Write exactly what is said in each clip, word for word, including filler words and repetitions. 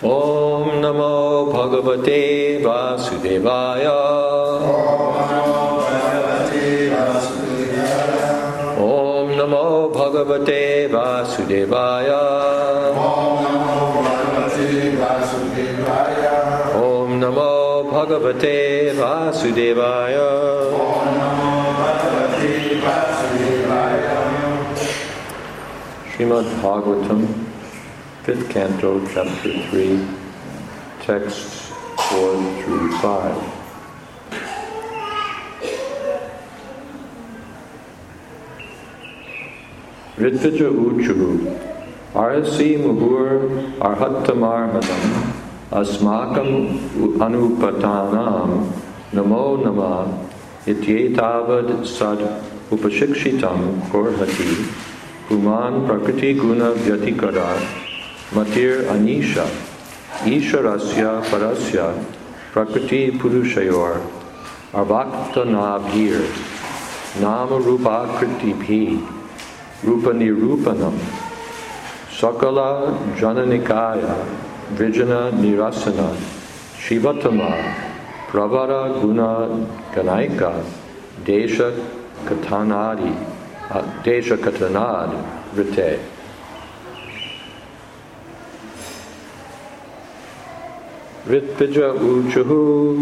Om Namo Bhagavate Vasudevaya. Om Namo Bhagavate Vasudevaya. Om Namo Bhagavate Vasudevaya. Srimad Bhagavatam, fifth canto, chapter three, texts four through five. Ritvija uchu, arasi muhur arhatamarhanam, asmakam anupatanam, namo nama, ityetavad sad upashikshitam korhati, Puman prakriti guna vyatikara, matir anisha, isharasya parasya, prakriti purushayor, arvakta nabhir, nama rupa kritibhi, rupa nirupanam, sakala jananikaya, vijana nirasana, shivatama, pravara guna ganaika, desha katanadi, uh, desha katanad rite. Ritvija uchuhu.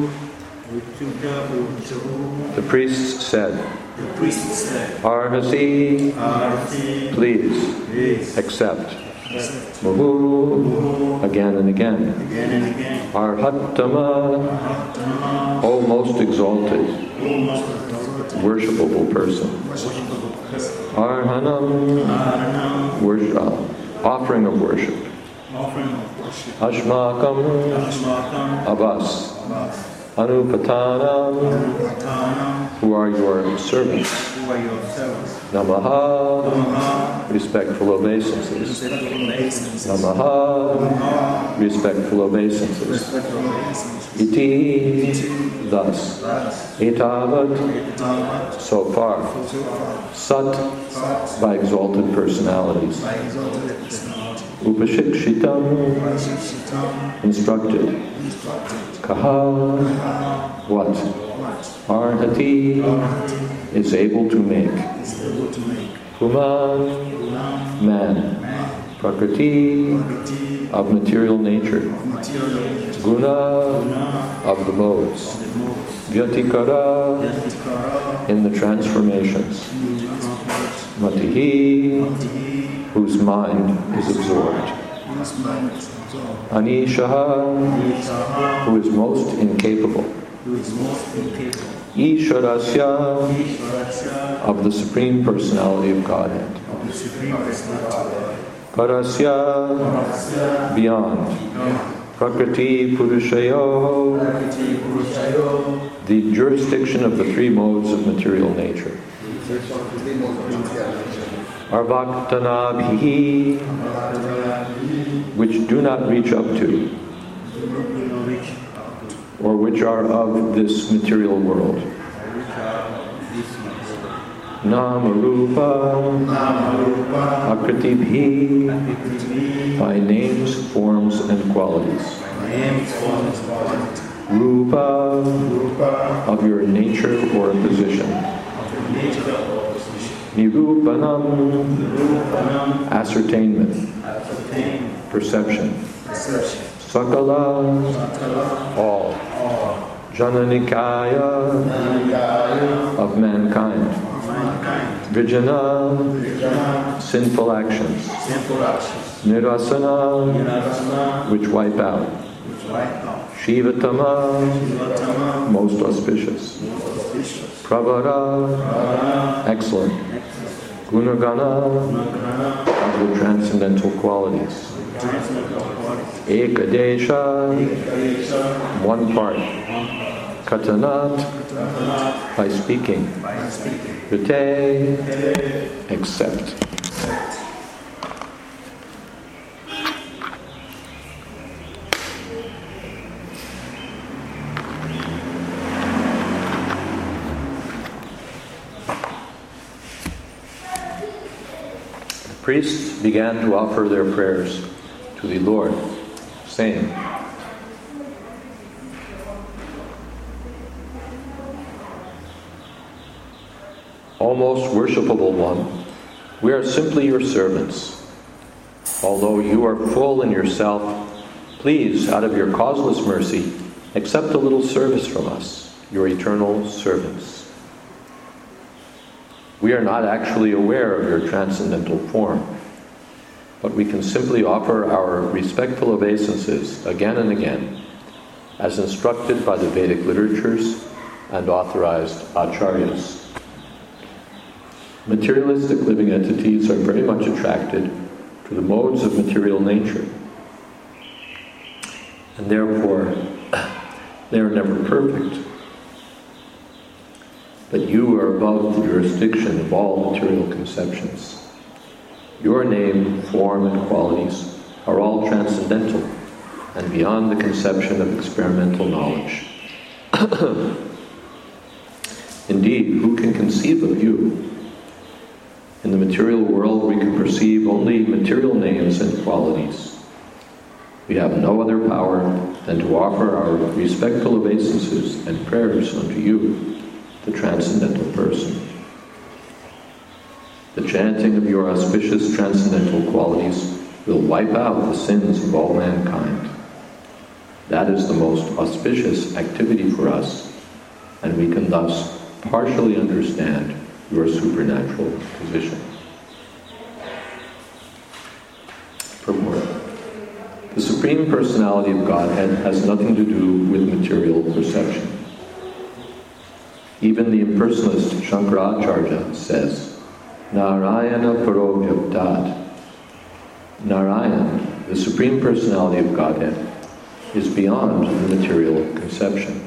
The priest said, The priest said, Arhasi, Arhasi, please, please accept. accept. Muhu, again and again. Again and again. Arhatama, Arhatama, O most exalted, O most exalted, worshipable person. worshipable person. Arhanam, Arhanam, worship, uh, offering of worship. offering of worship. Ashmakam, Ashmakam, of us. Abbas, Anupatanam, Anupatanam, who are your servants. who are your servants. Namaha, Namaha, respectful obeisances. respectful obeisances. Namaha, Namaha, respectful obeisances. respectful obeisances. Iti, thus. Thus, Etavad, Tavat, so far. so far, Sat, Sat, by exalted personalities. by exalted personality. Upashikshitam, Vashishitam, instructed. instructed. Kaha, what? What? Arhati, Arhati is able to make. is able to make. Human, Gulam, man. man, Prakriti, Prakriti, of material nature. material nature. Guna, Guna, of the modes. the modes. Vyatikara, Yatikara, in the transformations. transformation. Matihi, Matihi, whose mind is absorbed. whose mind is absorbed. Anishaha, Ishaha, who is most incapable. who is most incapable. Isharasya, Ishvarasya, of the Supreme Personality of Godhead. of the Supreme Personality. Parasya, Parasya, beyond. Prakriti Purushayo, Prakriti, Purushayo, the jurisdiction of the three modes of material nature. Arvaktanabhi, which do not reach up to, or which are of this material world. Namarupa, Akritibhi, by names, forms, and qualities. Rupa, of your nature or position. Nirupanam, ascertainment, perception. Sakala, all. Jananikaya, of mankind. Vijana, sinful actions. Nirasana, which wipe out. Shivatama, most auspicious. Pravara, excellent. Gunagana, of the transcendental qualities. Ekadesha, one part. Katanat, by speaking. Rite, accept. Priests began to offer their prayers to the Lord Same. O most worshipable one, we are simply your servants. Although you are full in yourself, please, out of your causeless mercy, accept a little service from us, your eternal servants. We are not actually aware of your transcendental form, but we can simply offer our respectful obeisances again and again, as instructed by the Vedic literatures and authorized acharyas. Materialistic living entities are very much attracted to the modes of material nature, and therefore they are never perfect. But you are above the jurisdiction of all material conceptions. Your name, form, and qualities are all transcendental and beyond the conception of experimental knowledge. Indeed, who can conceive of you? In the material world, we can perceive only material names and qualities. We have no other power than to offer our respectful obeisances and prayers unto you, the transcendental person. The chanting of your auspicious transcendental qualities will wipe out the sins of all mankind. That is the most auspicious activity for us, and we can thus partially understand your supernatural position. Purport. The Supreme Personality of Godhead has nothing to do with material perception. Even the impersonalist Shankaracharya says, Narayana Parovyaptat. Narayan, the Supreme Personality of Godhead, is beyond the material conception.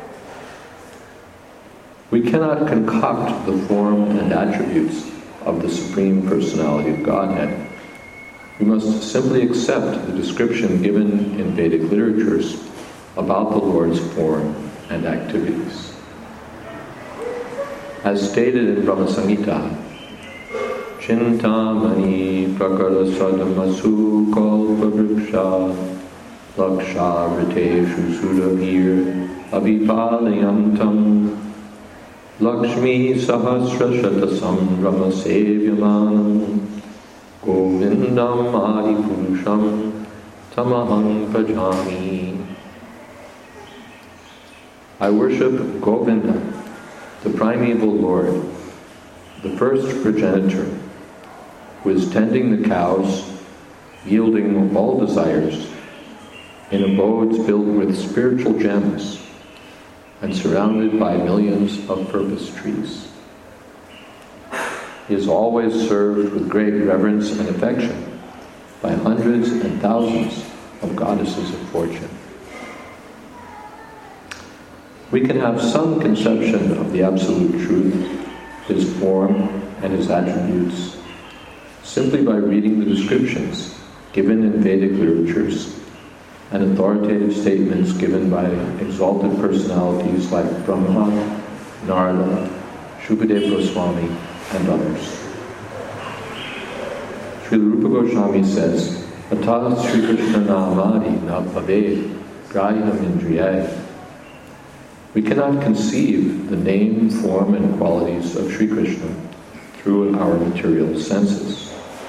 We cannot concoct the form and attributes of the Supreme Personality of Godhead. We must simply accept the description given in Vedic literatures about the Lord's form and activities. As stated in Brahma Samhita, Chintamani prakara sadamasu kalpa vriksha laksha vriteshu sudabhir abhipalayantam Lakshmi sahasra shatasam rama sevyamanam Govindam adi purusham tamaham bhajami. I worship Govinda, the primeval Lord, the first progenitor, who is tending the cows, yielding all desires, in abodes filled with spiritual gems, and surrounded by millions of purpose trees. He is always served with great reverence and affection by hundreds and thousands of goddesses of fortune. We can have some conception of the absolute truth, his form, and his attributes, simply by reading the descriptions given in Vedic literatures and authoritative statements given by exalted personalities like Brahma, Narada, Shukadeva Goswami, and others. Srila Rupa Goswami says, Atah Sri Krishna Namadi na bhaved grahyam indriyai. We cannot conceive the name, form, and qualities of Sri Krishna through our material senses.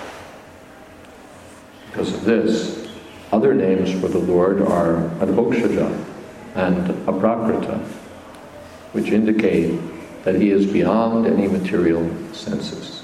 Because of this, other names for the Lord are Adhokshaja and Aprakrita, which indicate that he is beyond any material senses.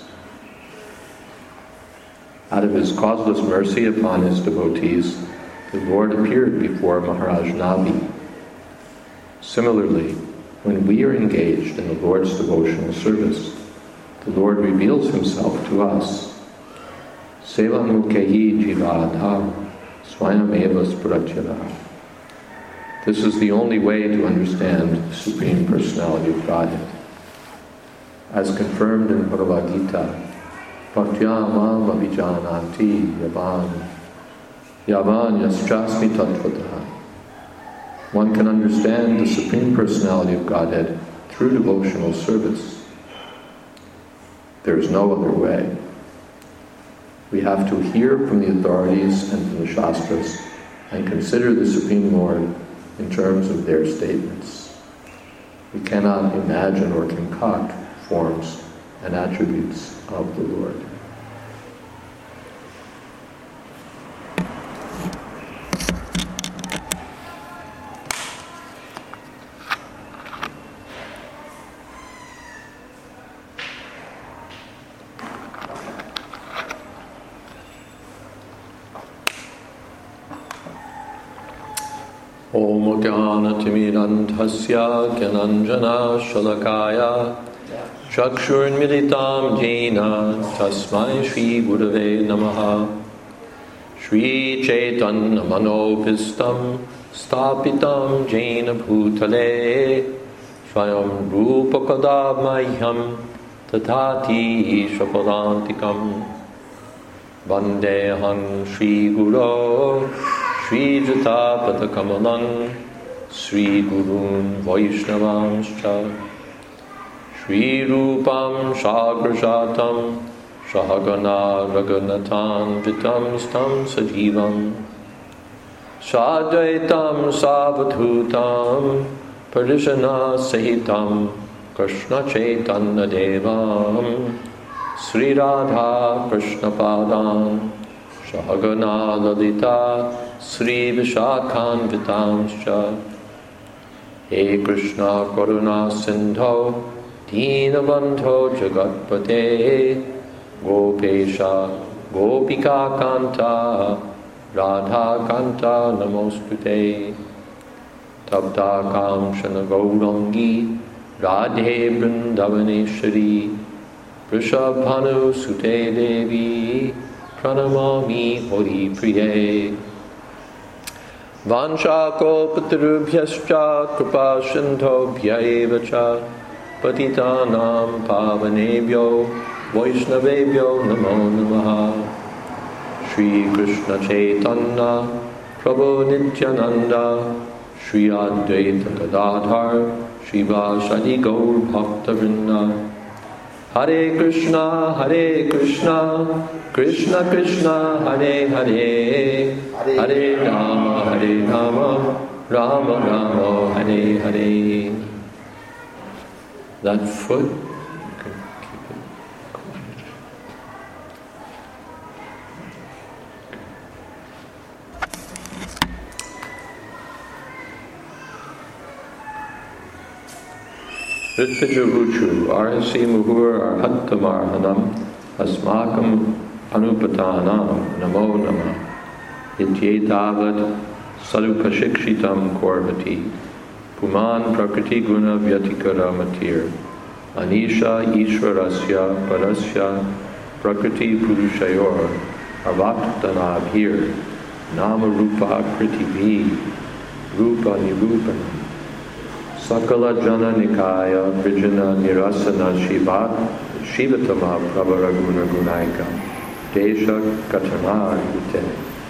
Out of his causeless mercy upon his devotees, the Lord appeared before Maharaj Nabi. Similarly, when we are engaged in the Lord's devotional service, the Lord reveals himself to us. Sevamukehi jivadhar swayameva sprachyada. This is the only way to understand the Supreme Personality of Godhead. As confirmed in Bhagavad Gita, Bhaktya mam abhijananti yavan yavan yastrasmi tattvataha. One can understand the Supreme Personality of Godhead through devotional service. There is no other way. We have to hear from the authorities and from the Shastras and consider the Supreme Lord in terms of their statements. We cannot imagine or concoct forms and attributes of the Lord. Om Jnana-timirandhasya Gyananjana Shalakaya Chakshurmilitam Jena Tasmai Shri Gurave Namaha Shri Chaitanya Manopistam Stapitam Jena Bhutale Swayam Rupakadamahyam Tatati Shapadantikam Vandeham Shri Guru Shri Jatapada Kamalang Sri Gurun Vaishnavanscha Shri Rupam Shagrashatam Shahagana Raghunathan Vitam Stam Sajivam Sadvaitam Savadhutam Parishana Sahitam Krishna Chaitanya Devam Sri Radha Krishna Padam Shahagana Lalita Sri Vishakhan Vitamscha He Krishna Karuna Sindho Deenabandho Jagatpate Gopesha Gopika Kanta Radha Kanta Namostute Tapta Kamshana Gaurangi Radhe Vrindavaneshwari Vrishabhanu Sute Devi Pranamami Hori Priye Vanchakopatarubhyascha Kripa Sindhobhyaeva cha Patitanam Pavanebhyo Vaishnavebhyo Namo Namaha Shri Krishna Chaitanya Prabhu Nityananda Shri Advaita Gadadhar Shivasadi Gaur Bhakta Vrinda Hare Krishna Hare Krishna Krishna Krishna Hare Hare Hare Rama Hare Rama Rama Rama Hare Hare. That foot, you can keep it quiet. Ritvijavuchu Arhasi Muhur Arhattamarhanam Asmakam Anupatanam Namo Namah Ityetavad Sarupashikshitam Korvati Puman Prakriti Guna Vyatikara Matir Anisha Ishwarasya Parasya Prakriti Purushayor Arvattanabhir Nama Rupa Kritivi Rupa Nirupanam Sakala Jana Nikaya Vijana Nirasana Shivat Shivatama Prabharaguna Gunaika Desha Katana Ute.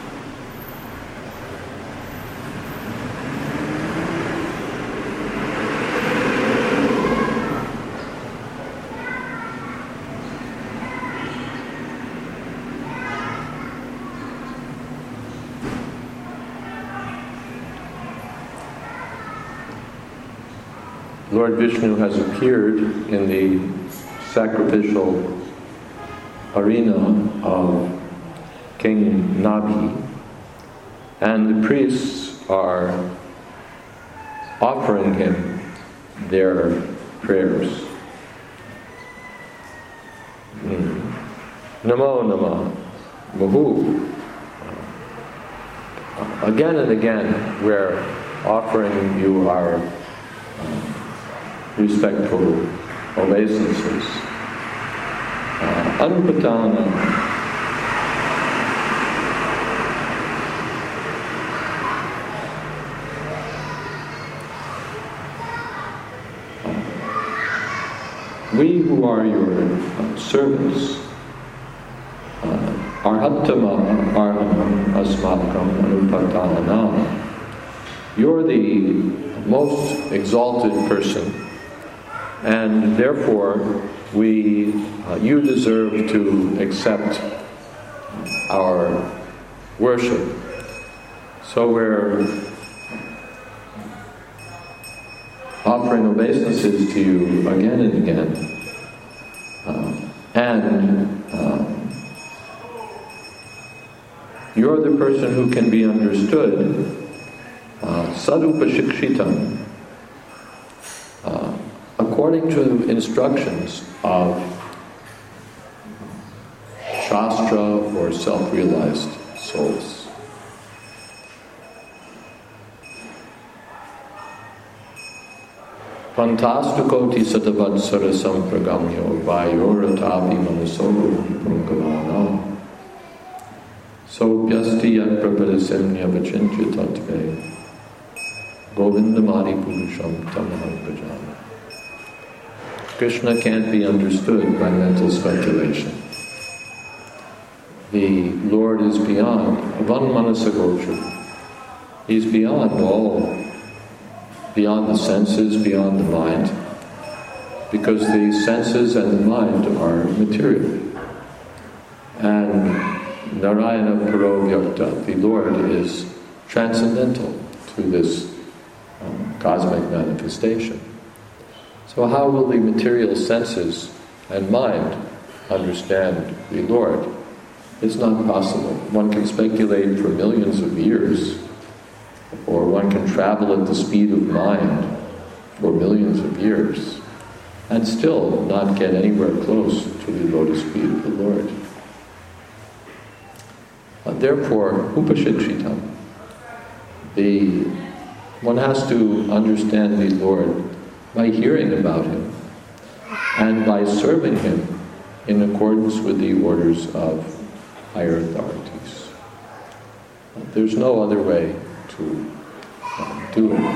Lord Vishnu has appeared in the sacrificial arena of King Nabhi, and the priests are offering him their prayers. Mm. Namo Namah Mahu. Again and again we're offering you our respectful obeisances. Uh, Anupatana. We who are your uh, servants, uh, Arhatama Arham Asmakam Anupatana. You're the most exalted person, and therefore we, uh, you deserve to accept our worship. So we're offering obeisances to you again and again. Uh, and uh, you're the person who can be understood, uh, sadupashikshitam, uh, according to instructions of Shastra or self-realized souls. Pantastukoti satavatsara sampragamyo vayoratapi manasogo prungavana sopyasti yat prapadasemnya vachincha tattve govindamadi purusham tamaham bhajami. Krishna can't be understood by mental speculation. The Lord is beyond avanmanasagochar. He's beyond all, beyond the senses, beyond the mind, because the senses and the mind are material. And Narayana Paravyakta, the Lord, is transcendental to this um, cosmic manifestation. So how will the material senses and mind understand the Lord? It's not possible. One can speculate for millions of years, or one can travel at the speed of mind for millions of years, and still not get anywhere close to the lotus feet of the Lord. Uh, therefore, upashikshitam, the one has to understand the Lord by hearing about Him and by serving Him in accordance with the orders of higher authorities. Uh, there's no other way to uh, do it.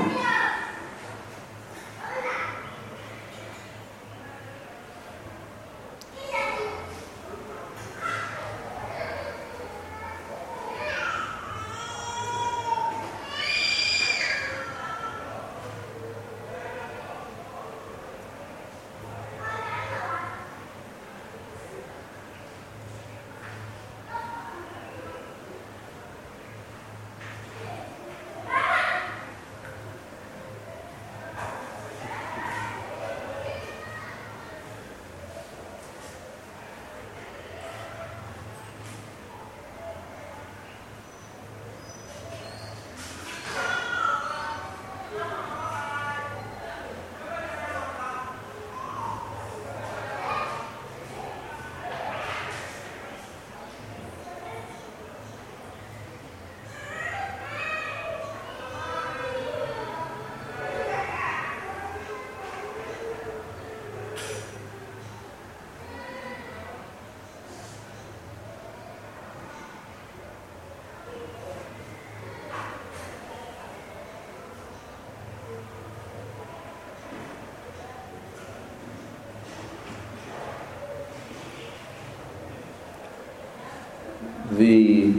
The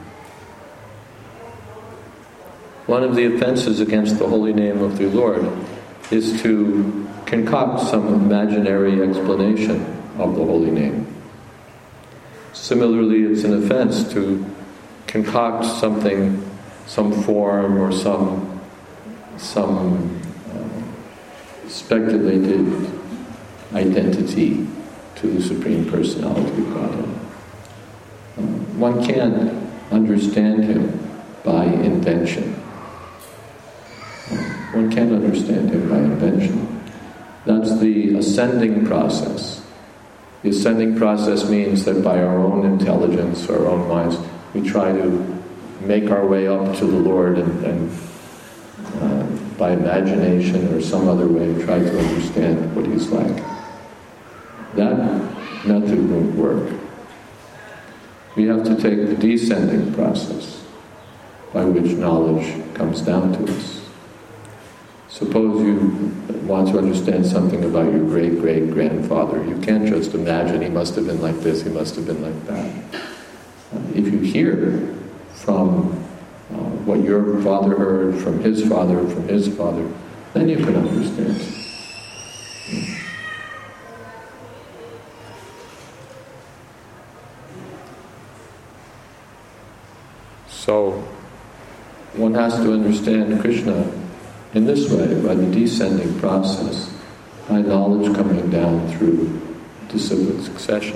one of the offenses against the holy name of the Lord is to concoct some imaginary explanation of the holy name. Similarly, it's an offense to concoct something, some form or some some uh, speculated identity to the Supreme Personality of Godhead. One can't understand Him by invention. One can't understand Him by invention. That's the ascending process. The ascending process means that by our own intelligence, our own minds, we try to make our way up to the Lord and, and uh, by imagination or some other way try to understand what He's like. That method won't work. We have to take the descending process by which knowledge comes down to us. Suppose you want to understand something about your great-great-grandfather. You can't just imagine he must have been like this, he must have been like that. Uh, if you hear from uh, what your father heard, from his father, from his father, then you can understand. So, one has to understand Krishna in this way, by the descending process, by knowledge coming down through disciplic succession.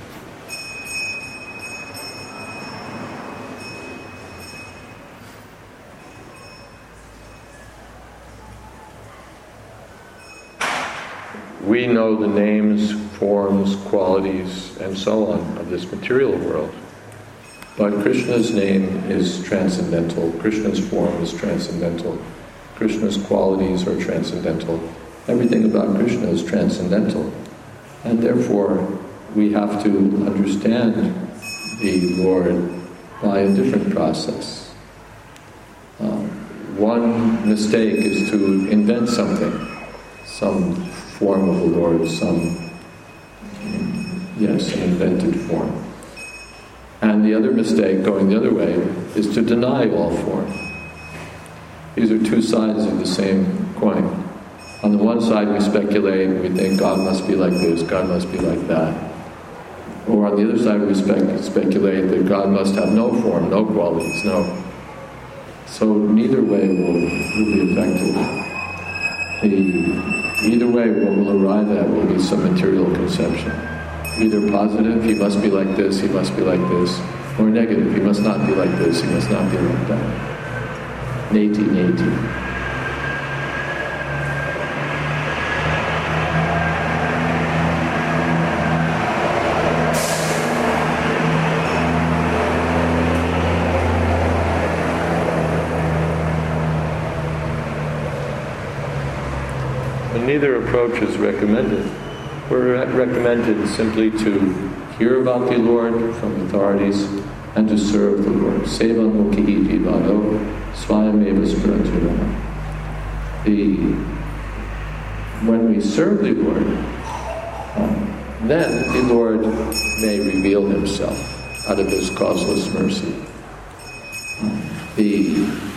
We know the names, forms, qualities, and so on of this material world. But Krishna's name is transcendental. Krishna's form is transcendental. Krishna's qualities are transcendental. Everything about Krishna is transcendental. And therefore, we have to understand the Lord by a different process. Um, one mistake is to invent something, some form of the Lord, some, yes, an invented form. And the other mistake, going the other way, is to deny all form. These are two sides of the same coin. On the one side we speculate, we think God must be like this, God must be like that. Or on the other side we spec- speculate that God must have no form, no qualities, no. So neither way will, will be effective. The, either way what we'll arrive at will be some material conception. Either positive, he must be like this, he must be like this, or negative, he must not be like this, he must not be like that. Neti, neti. And neither approach is recommended. We're recommended simply to hear about the Lord from authorities and to serve the Lord. Seva mukhi vivado swayameva spranjana. The when we serve the Lord, um, then the Lord may reveal himself out of his causeless mercy. Um, the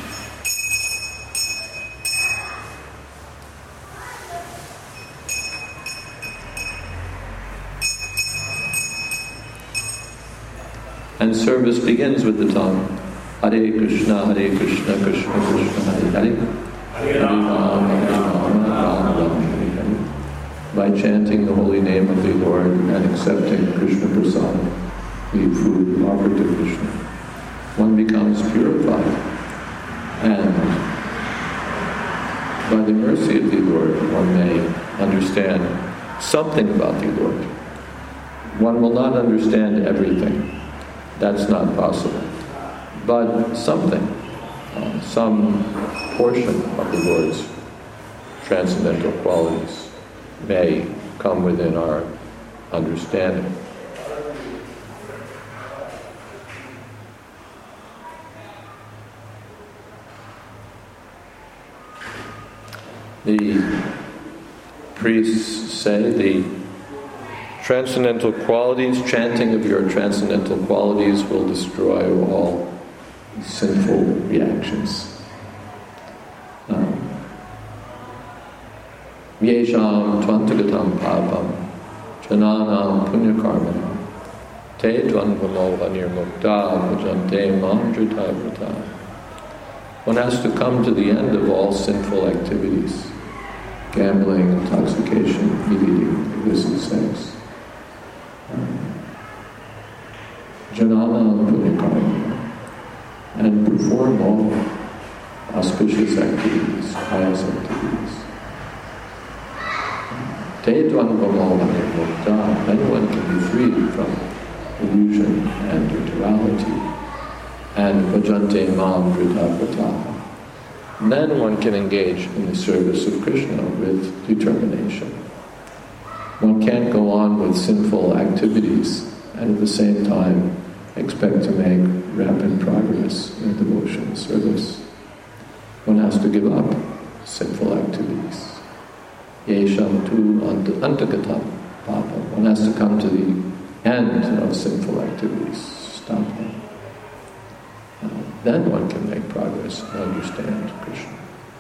And service begins with the tongue. Hare Krishna, Hare Krishna, Krishna Krishna, Hare Hare. Hare Rama, Hare Rama, Rama Rama, Hare Hare. By chanting the holy name of the Lord and accepting Krishna Prasad, the food offered to Krishna, one becomes purified. And by the mercy of the Lord, one may understand something about the Lord. One will not understand everything. That's not possible. But something, uh, some portion of the Lord's transcendental qualities may come within our understanding. The priests say the transcendental qualities, chanting of your transcendental qualities will destroy all sinful reactions. Yesham tvantagatam papam jananam punyakarmanam te dvanvamoha nirmukta bhajante mam drita. One has to come to the end of all sinful activities: gambling, intoxication, eating, illicit sex. Janana punyakarma, and perform all auspicious activities, pious activities. Anyone can be freed from illusion and duality. And bhajante mam drita. Then one can engage in the service of Krishna with determination. One can't go on with sinful activities and at the same time expect to make rapid progress in devotion service. One has to give up sinful activities. Yesham tu antagatam papa. One has to come to the end of sinful activities. Stop them. Uh, then one can make progress and understand Krishna.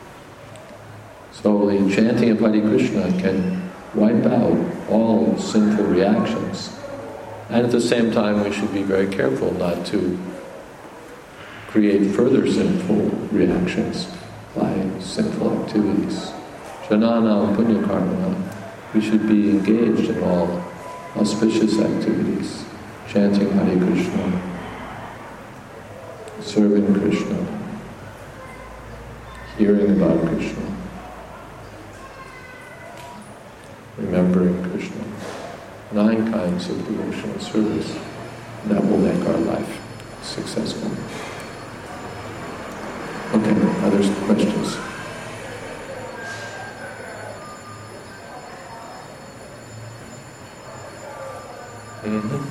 So the chanting of Hare Krishna can wipe out all sinful reactions. And at the same time, we should be very careful not to create further sinful reactions by sinful activities. Jananam punya karmana. We should be engaged in all auspicious activities, chanting Hare Krishna, serving Krishna, hearing about Krishna, remembering Krishna. Nine kinds of devotional service. That will make our life successful. Okay, other questions? Mm-hmm.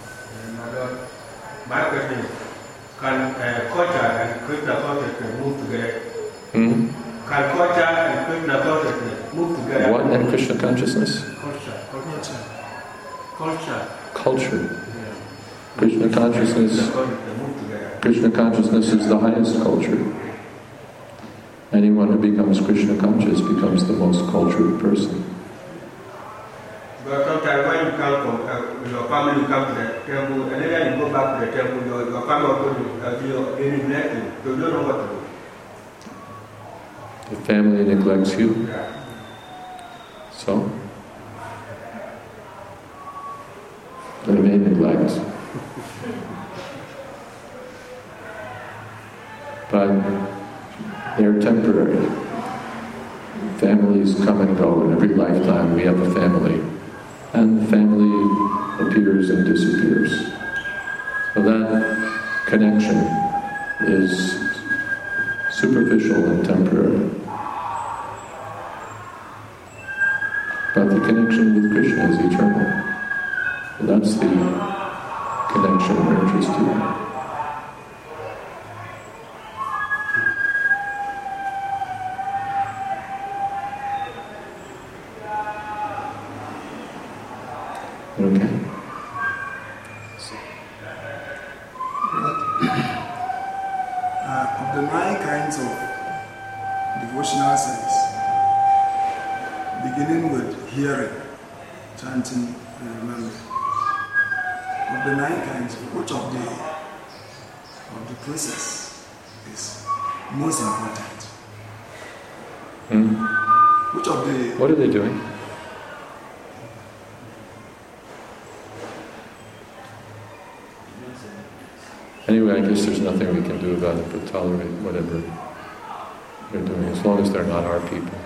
My question is, can uh, culture and Krishna consciousness move together? Mm-hmm. Can culture and Krishna consciousness move together? What and Krishna consciousness? Culture. Culture. Culture. Culture. Yeah. Krishna consciousness. Krishna consciousness is the highest culture. Anyone who becomes Krishna conscious becomes the most cultured person. But sometimes when you come from uh, your family, you come to the temple, and then you go back to the temple, your, your family will uh, they neglect you, so you don't know what to do. The family neglects you. Yeah. So? They may neglect. But they're temporary. Families come and go. In every lifetime we have a family. And the family appears and disappears. So that connection is superficial and temporary. But the connection with Krishna is eternal. That's the connection we're interested in. Okay. Uh, of the nine kinds of devotional service, beginning with hearing, chanting, and remembering. Of the nine kinds, which of the of the process is most important? Hmm? Which of the What are they doing? Anyway, I guess there's nothing we can do about it but tolerate whatever they're doing, as long as they're not our people.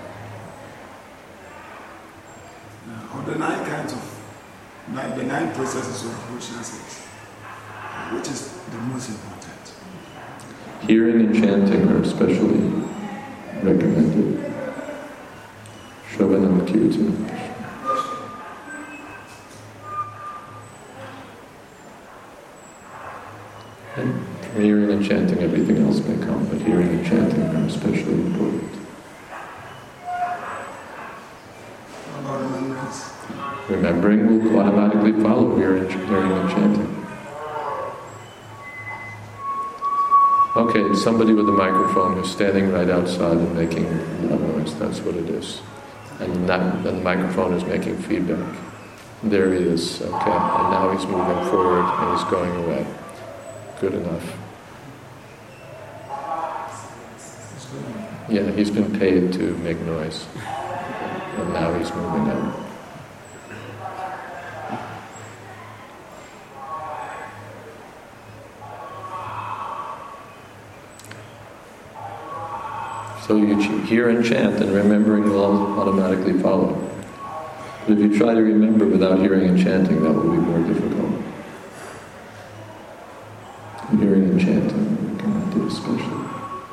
uh, of the nine kinds of nine, the nine processes of devotional service, which is the most important? Hearing and chanting are especially recommended. Shravanam Kirtan. And from hearing and chanting, everything else may come, but hearing and chanting are especially important. What about remembrance? Remembering will automatically follow hearing, hearing and chanting. Okay, somebody with a microphone who's standing right outside and making loud noise, that's what it is. And, that, and the microphone is making feedback. There he is, okay, and now he's moving forward and he's going away. Good enough. Yeah, he's been paid to make noise. And now he's moving out. So you ch- hear and chant, and remembering will automatically follow. But if you try to remember without hearing and chanting, that will be more difficult. Hearing and chanting, we cannot do especially.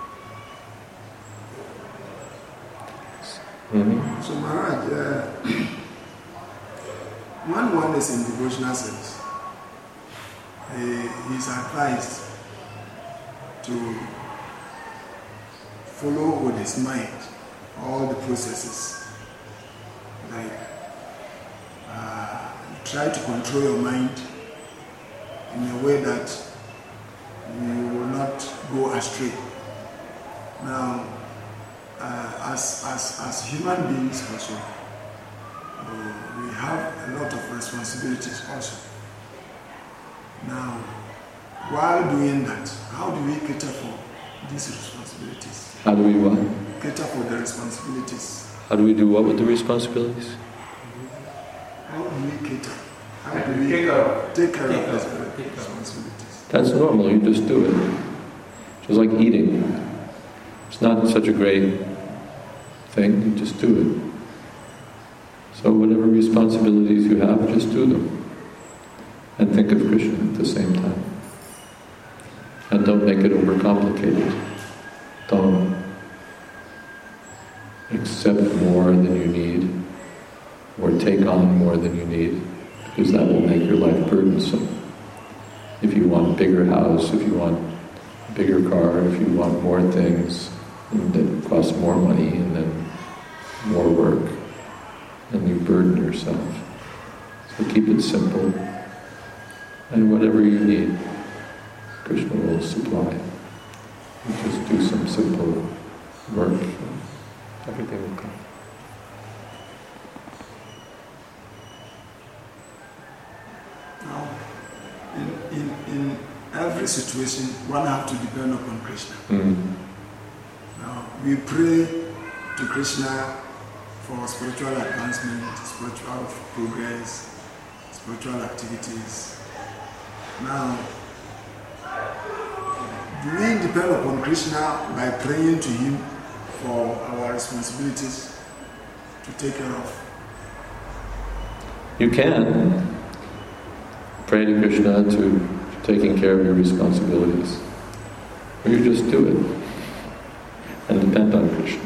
Mm-hmm. So Maharaj, uh, when one is in devotional service, he is advised to follow with his mind all the processes. Like, uh, try to control your mind in a way that you will not go astray. Now, uh, as, as, as human beings also, uh, we have a lot of responsibilities also. Now, while doing that, how do we cater for these responsibilities? How do we what? Cater for the responsibilities. How do we do what with the responsibilities? How do we cater? How do And we take care of. take care Take of care. the Take care. responsibilities? That's normal, you just do it. Just like eating. It's not such a great thing, you just do it. So whatever responsibilities you have, just do them. And think of Krishna at the same time. And don't make it overcomplicated. Don't accept more than you need, or take on more than you need, because that will make your life burdensome. If you want a bigger house, if you want a bigger car, if you want more things, and that cost more money, and then more work, and you burden yourself. So keep it simple, and whatever you need, Krishna will supply. You just do some simple work, and everything will come. Now, in, in, in every situation, one has to depend upon Krishna. Mm. Now, we pray to Krishna for spiritual advancement, spiritual progress, spiritual activities. Now, do we depend upon Krishna by praying to him for our responsibilities to take care of? You can pray to Krishna to taking care of your responsibilities, or you just do it and depend on Krishna.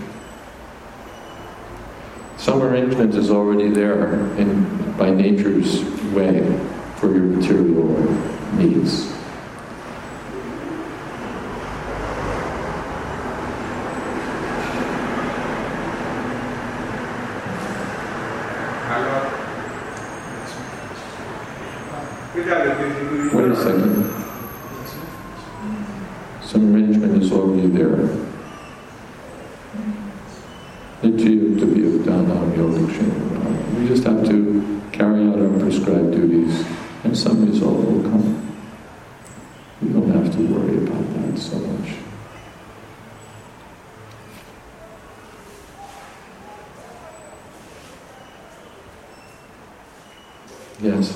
Some arrangement is already there in by nature's way for your material needs. Wait a second. Some arrangement is already there. We just have to carry out our prescribed duties, and some result will come. We don't have to worry about that so much. Yes.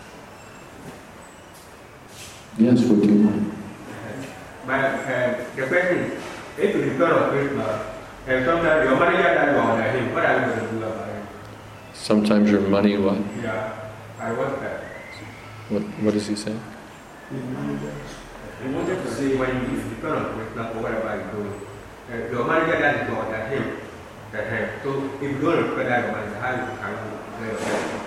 Yes, what do you want? But uh, the question is, if you depend on Krishna, and sometimes your money doesn't go on him, what are you going to do about it? Sometimes your money, what? Yeah, I want that. What, what does he say? I wanted to say when you depend on Krishna for whatever you do, uh, your money doesn't go on him. That him. So if you don't respect that money, how you can play your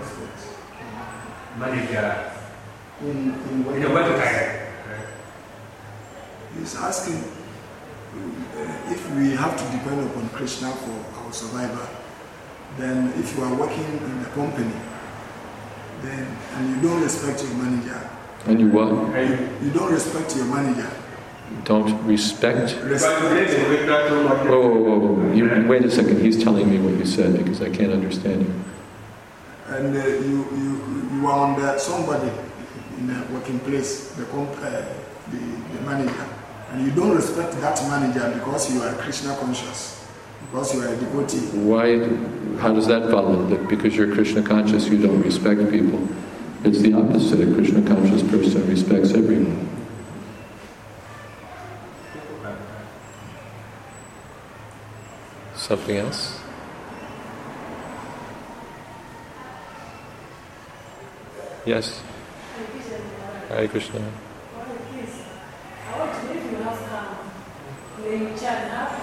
manager In, in what in a website? He's asking uh, if we have to depend upon Krishna for our survival, then if you are working in a company, then and you don't respect your manager, And you what? you don't respect your manager. Don't respect? Because you live in Krishna so much. Whoa, whoa, whoa, whoa. You, wait a second, he's telling me what you said because I can't understand you. And uh, you, you, you are under somebody in a working place, the, comp- uh, the, the manager, and you don't respect that manager because you are Krishna conscious, because you are a devotee. Why, how does that follow? That because you're Krishna conscious, you don't respect people? It's the opposite. A Krishna conscious person respects everyone. Something else? Yes. Hare Krishna. I want to if you have come, when you chant, have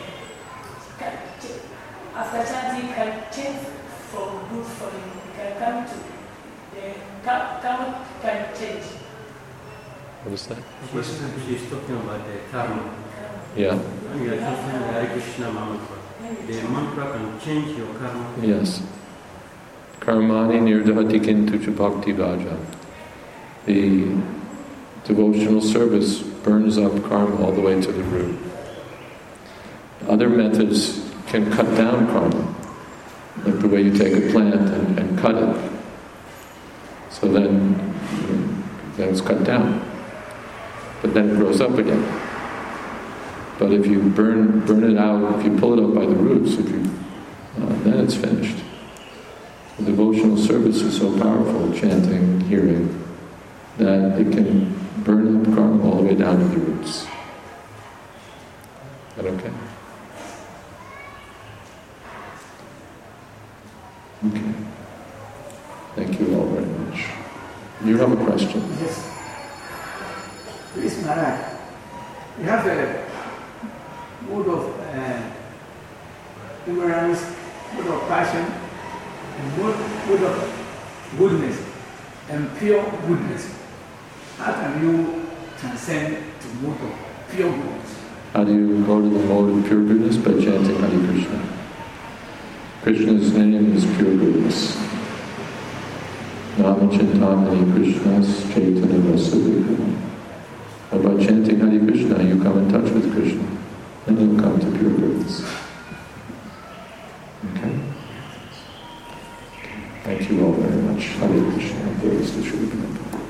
after chanting, can change for good for you. You can come to the come, come can change. What is that? She's, she's talking about the karma. Yeah. When you are chanting the Hare Krishna mantra, the mantra can change your karma. Yes. Karmani nirdhati kintu bhakti vaja. The devotional service burns up karma all the way to the root. Other methods can cut down karma, like the way you take a plant and, and cut it. So then, then it's cut down. but then it grows up again. But if you burn burn it out, if you pull it up by the roots, if you uh, then it's finished. The devotional service is so powerful, chanting, hearing, that it can burn up karma all the way down to the roots. Is that okay? Okay. Thank you all very much. You have a question? Yes. Please, Maharaj, you have a mode of uh, ignorance, mode of passion, and mode, mode of goodness, and pure goodness. How can you transcend to mode of pure goodness? How do you go to the mode of pure goodness? By chanting Hare Krishna. Krishna's name is pure goodness. Nama Chintamani Krishna's Chaitanya Vasudeva. And by chanting Hare Krishna, you come in touch with Krishna, and you'll come to pure goodness. Okay? Thank you all very much. Hare Krishna. Praise to Srila Prabhupada.